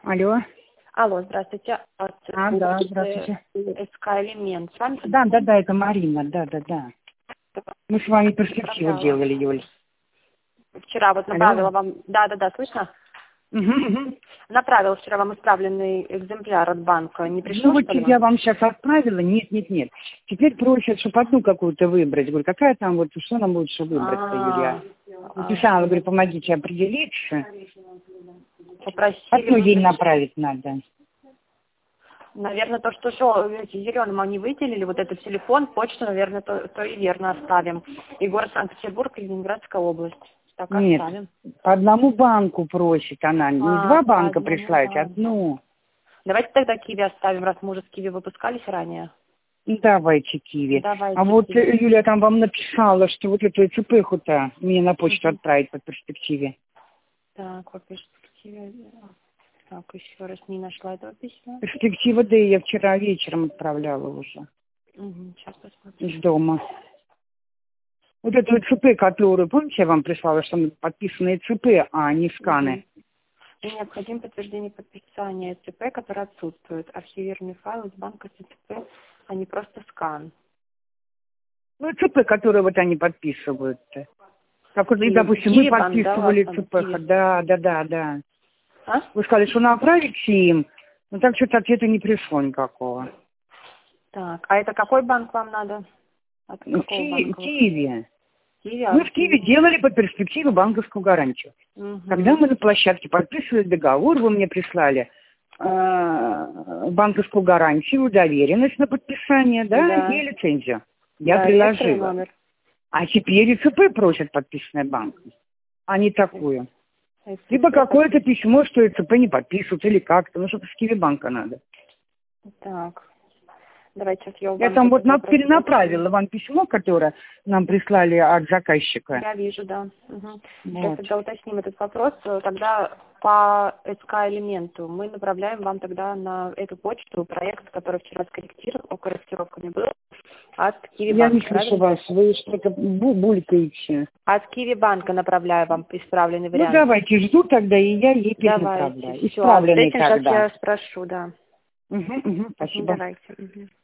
Алло. Алло, здравствуйте. Да, здравствуйте. СК Элемент. С вами? Да, это Марина, да. Мы с вами перспективу делали, Юль. Вчера вот направила вам... Да, слышно? Угу. Направила вчера вам исправленный экземпляр от банка. Не пришло, Ну вот что ли, я вам сейчас отправила, нет. Теперь просят, чтобы одну какую-то выбрать. Говорю, какая там вот, что нам лучше выбрать, Юлия? Написала, говорю, помогите определиться. Попросили. Одну ей направить надо. Наверное, то, что зеленым они выделили, вот этот телефон, почту, наверное, то и верно оставим. И город Санкт-Петербург, и Ленинградская область. Так Нет, оставим. по одному банку просит она. Не два банка одному прислать, банку. одну. Давайте тогда Киви оставим, раз мы уже с Киви выпускались ранее. Давайте Киви. Давайте, А вот Киви. Юлия там вам написала, что вот эту ЦПХу-то мне на почту отправить по перспективе. Так, по перспективе. Так, еще раз не нашла этого письма. Перспектива, да, я вчера вечером отправляла уже. Сейчас посмотрим. Из дома. Вот эту ЦП, которую, помните, я вам прислала, что подписанные ЦП, а не сканы. И необходимо подтверждение подписания ЦП, которое отсутствует. Архивированный файл из банка ЦП, а не просто скан. Ну, ЦП, которые вот они подписывают-то. Как вот, допустим, мы подписывали ЦП. Да. А? Вы сказали, что направите им, но так что-то ответа не пришло никакого. Так, а это какой банк вам надо? От какого банка? Киеве. Киеве? Мы в Киеве делали по перспективе банковскую гарантию. Когда мы на площадке подписывали договор, вы мне прислали банковскую гарантию, доверенность на подписание, да, и лицензию. Я приложила. А теперь и ЦП просят подписанное банком, а не такую. Либо какое-то письмо, что ЦП не подписывают, или как-то, ну что-то с Киевбанка надо. Так, давайте сейчас я Я там вот перенаправила вам письмо, которое нам прислали от заказчика. Я вижу, да. Вот. Сейчас тогда уточним этот вопрос. Тогда по СК элементу мы направляем вам тогда на эту почту проект, который вчера скорректировал, корректировка не было, от Киви банка. Я не слышу вас, вы что-то булькаете. От Киви банка направляю вам исправленный вариант. Ну давайте, жду тогда, и я ей перенаправляю. Давайте. Исправленный Все, с этим тогда. сейчас я спрошу, да. Спасибо. Давайте.